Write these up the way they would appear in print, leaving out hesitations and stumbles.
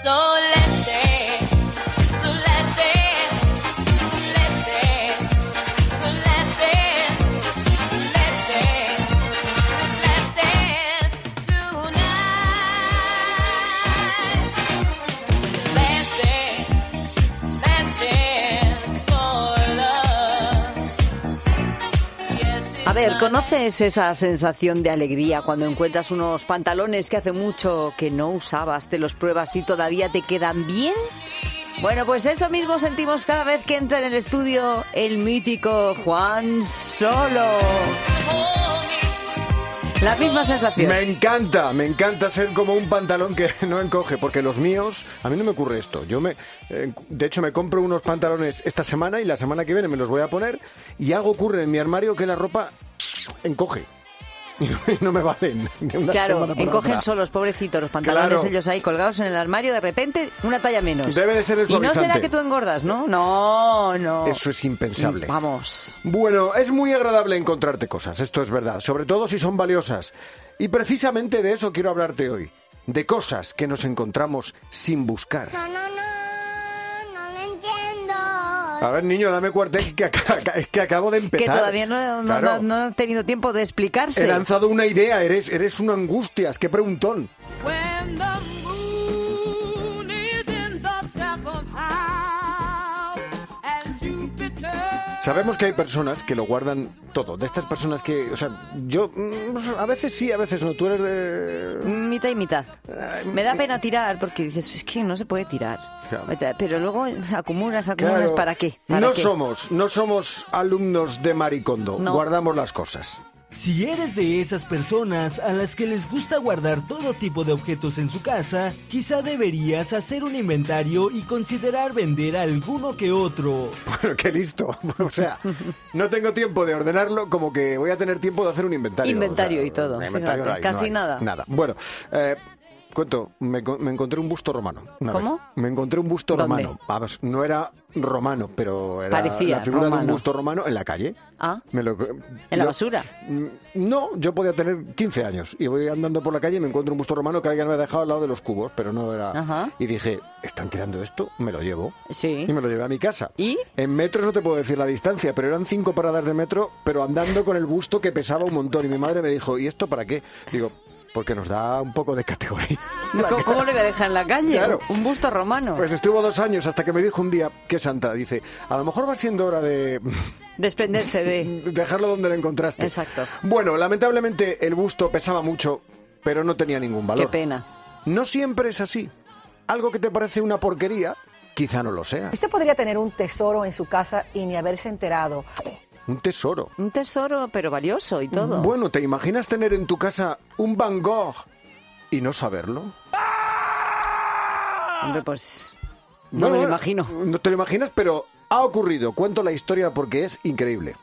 So let's dance, let's dance, let's dance, let's dance, let's dance, let's dance tonight. Let's dance for love. Yes, A ver, ¿conoces esa sensación de alegría cuando encuentras unos pantalones que hace mucho que no usabas, te los pruebas y todavía te quedan bien? Bueno, pues eso mismo sentimos cada vez que entra en el estudio el mítico Juan Solo. La misma sensación. Me encanta ser como un pantalón que no encoge, porque los míos, a mí no me ocurre esto. De hecho, me compro unos pantalones esta semana y la semana que viene me los voy a poner y algo ocurre en mi armario que la ropa encoge. Y no me valen de una Claro, semana para encogen otra. solos, pobrecitos, los pantalones, Claro. ellos ahí colgados en el armario, de repente una talla menos. Debe de ser el Y no suavizante. será que tú engordas, ¿no? No. Eso es impensable. Vamos. Bueno, es muy agradable encontrarte cosas, esto es verdad, sobre todo si son valiosas. Y precisamente de eso quiero hablarte hoy, de cosas que nos encontramos sin buscar. No lo entiendo. A ver, niño, dame cuartel, es que acabo de Que empezar. todavía no Claro. ha tenido tiempo de explicarse. He lanzado una idea, eres un angustias, qué preguntón. when the moon is in the seventh house and Jupiter. Sabemos que hay personas que lo guardan todo, de estas personas que, o sea, yo a veces sí, a veces no, tú eres de... Mitad y mitad. Me da pena tirar porque dices, es que no se puede tirar. Claro. Pero luego acumulas, Claro, ¿para qué? ¿Para no qué? somos alumnos de Maricondo, No. guardamos las cosas. Si eres de esas personas a las que les gusta guardar todo tipo de objetos en su casa, quizá deberías hacer un inventario y considerar vender alguno que otro. Bueno, qué listo. O sea, no tengo tiempo de ordenarlo, como que voy a tener tiempo de hacer un inventario. Inventario y todo, inventario fíjate, casi nada. Nada. Bueno, cuento, me encontré un busto romano. Una ¿Cómo? vez. Me encontré un busto ¿Dónde? romano. Vamos, no era romano, pero era Parecía la figura de un romano. busto romano en la calle. Ah, Me lo- en la yo- basura. No, yo podía tener 15 años y voy andando por la calle y me encuentro un busto romano que alguien me ha dejado al lado de los cubos, pero no era... Ajá. Y dije, ¿están tirando esto? Me lo llevo. Sí. Y me lo llevé a mi casa. ¿Y? En metros no te puedo decir la distancia, pero eran 5 paradas de metro, pero andando con el busto que pesaba un montón. Y mi madre me dijo, ¿y esto para qué? Digo, porque nos da un poco de categoría. ¿Cómo lo iba a dejar en la calle? Claro. Un busto romano. Pues estuvo 2 años hasta que me dijo un día, qué santa, dice, a lo mejor va siendo hora de Desprenderse de... dejarlo donde lo encontraste. Exacto. Bueno, lamentablemente el busto pesaba mucho, pero no tenía ningún valor. Qué pena. No siempre es así. Algo que te parece una porquería, quizá no lo sea. Usted podría tener un tesoro en su casa y ni haberse enterado. Un tesoro. Un tesoro, pero valioso y todo. Bueno, ¿te imaginas tener en tu casa un Van Gogh y no saberlo? Hombre, pues... No me lo imagino. No te lo imaginas, pero ha ocurrido. Cuento la historia porque es increíble.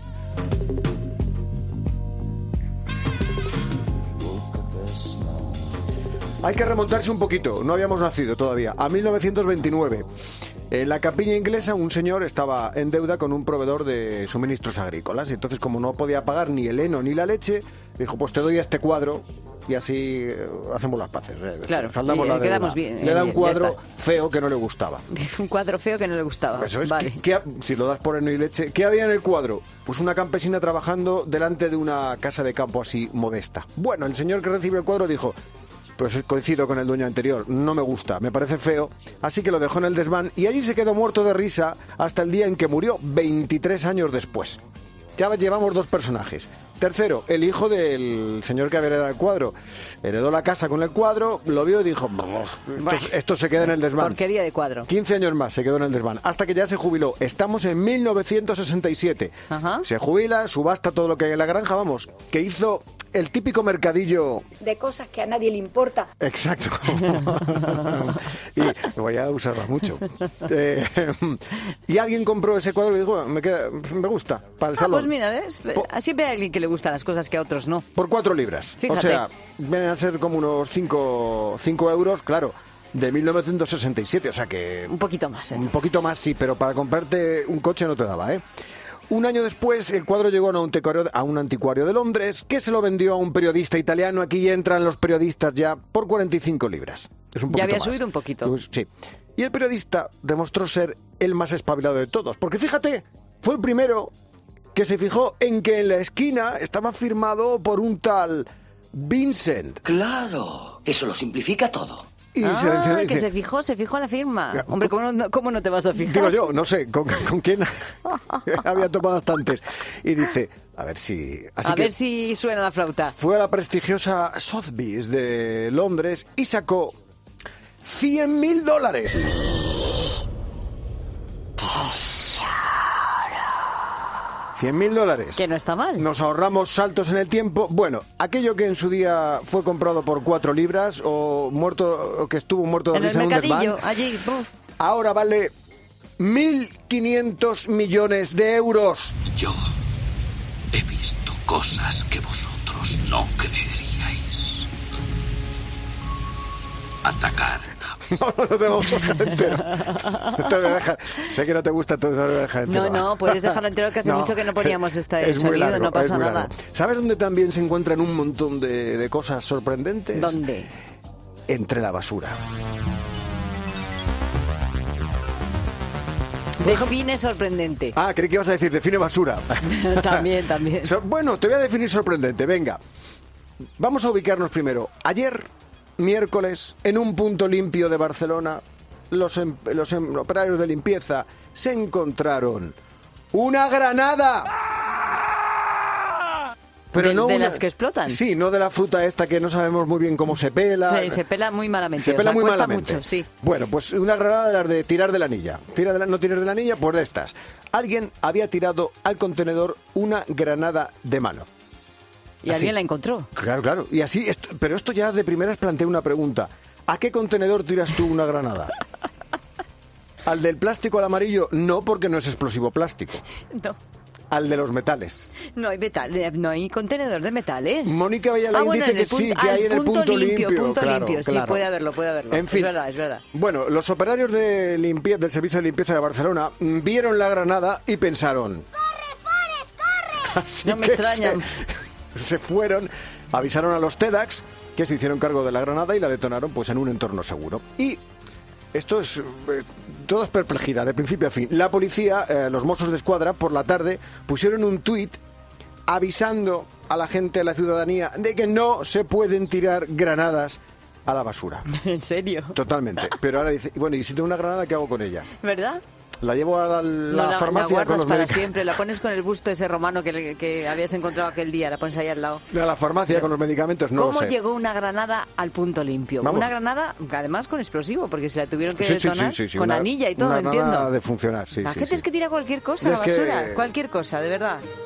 Hay que remontarse un poquito, no habíamos nacido todavía, a 1929. En la capilla inglesa un señor estaba en deuda con un proveedor de suministros agrícolas y entonces como no podía pagar ni el heno ni la leche, dijo pues te doy este cuadro y así hacemos las paces. Claro, Saldamos y la deuda. quedamos bien, Le da un ya cuadro está. feo que no le gustaba. Un cuadro feo que no le gustaba. Eso es, Vale. si lo das por heno y leche, ¿qué había en el cuadro? Pues una campesina trabajando delante de una casa de campo así modesta. Bueno, el señor que recibe el cuadro dijo, pues coincido con el dueño anterior, no me gusta, me parece feo, así que lo dejó en el desván y allí se quedó muerto de risa hasta el día en que murió, 23 años después. Ya llevamos 2 personajes. Tercero, el hijo del señor que había heredado el cuadro. Heredó la casa con el cuadro, lo vio y dijo, esto se queda en el desván. Porquería de cuadro. 15 años más se quedó en el desván, hasta que ya se jubiló. Estamos en 1967. Ajá. Se jubila, subasta todo lo que hay en la granja, vamos, que hizo el típico mercadillo. De cosas que a nadie le importa. Exacto. Y voy a usarla mucho. Y alguien compró ese cuadro y dijo, me gusta, para el salón. Pues mira, ¿ves? Siempre hay alguien que le gustan las cosas que a otros no. Por 4 libras. Fíjate. O sea, vienen a ser como unos 5 euros, claro, de 1967. O sea que... Un poquito más. Un poquito más, sí, pero para comprarte un coche no te daba, ¿eh? Un año después, el cuadro llegó a un anticuario de Londres, que se lo vendió a un periodista italiano. Aquí entran los periodistas ya por 45 libras. Es un Ya poquito había más. subido un poquito. Sí. Y el periodista demostró ser el más espabilado de todos. Porque fíjate, fue el primero que se fijó en que en la esquina estaba firmado por un tal Vincent. Claro, eso lo simplifica todo. Y se le que dice, se fijó en la firma. Hombre, ¿cómo no te vas a fijar? digo yo, no sé, ¿con quién había tomado bastantes? Y dice, a ver si... Así A que ver si suena la flauta. fue a la prestigiosa Sotheby's de Londres y sacó $100.000. $100.000. Que no está mal. Nos ahorramos saltos en el tiempo. Bueno, aquello que en su día fue comprado por 4 libras o que estuvo muerto de En el risa en un mercadillo, desván, allí. Buf. ahora vale 1.500 millones de euros. Yo he visto cosas que vosotros no creeríais. Atacar. No te vamos a dejar entero. No te voy a dejar. Sé que no te gusta, entonces no te voy a dejar entero. No, puedes dejarlo entero, que hace mucho que no poníamos este es muy sonido, largo, no pasa es muy nada. largo. ¿Sabes dónde también se encuentran un montón de cosas sorprendentes? ¿Dónde? Entre la basura. Define sorprendente. Ah, creí que ibas a decir define basura. También. Bueno, te voy a definir sorprendente, venga. Vamos a ubicarnos primero. Ayer, miércoles, en un punto limpio de Barcelona, los operarios de limpieza se encontraron una granada. Pero ¿De no las que explotan? Sí, no de la fruta esta que no sabemos muy bien cómo se pela. Sí, se pela muy malamente. Se pela muy cuesta malamente. mucho, sí. Bueno, pues una granada de las de tirar de la anilla. No tirar de la anilla, pues de estas. Alguien había tirado al contenedor una granada de mano. Y Así. alguien la encontró. Claro. Y así, pero esto ya de primeras plantea una pregunta. ¿A qué contenedor tiras tú una granada? ¿Al del plástico al amarillo? No, porque no es explosivo plástico. No. Al de los metales. No hay metal, no hay contenedor de metales. Mónica Villalain bueno, dice en el que sí, punto- que hay el en el punto limpio. Punto Claro, limpio, sí, claro. puede haberlo. En fin. Es verdad. Bueno, los operarios de del Servicio de Limpieza de Barcelona vieron la granada y pensaron... ¡Corre, Forrest, corre! Así No me que extrañan. Se fueron, avisaron a los TEDx, que se hicieron cargo de la granada y la detonaron pues en un entorno seguro. Y esto es... todo es perplejidad, de principio a fin. La policía, los Mossos de Escuadra, por la tarde, pusieron un tuit avisando a la gente, a la ciudadanía, de que no se pueden tirar granadas a la basura. ¿En serio? Totalmente. Pero ahora dice, bueno, y si tengo una granada, ¿qué hago con ella? ¿Verdad? La llevo a No, la farmacia la guardas con los para medicamentos. siempre, la pones con el busto ese romano que habías encontrado aquel día, la pones ahí al lado. A la farmacia con los medicamentos, no lo ¿Cómo sé. llegó una granada al punto limpio? Vamos. Una granada, además con explosivo, porque se la tuvieron que Sí, sí, detonar sí, con una- anilla y todo, una granada entiendo. de funcionar, sí, La sí, gente sí. es que tira cualquier cosa a la Es que- basura, cualquier cosa, de verdad.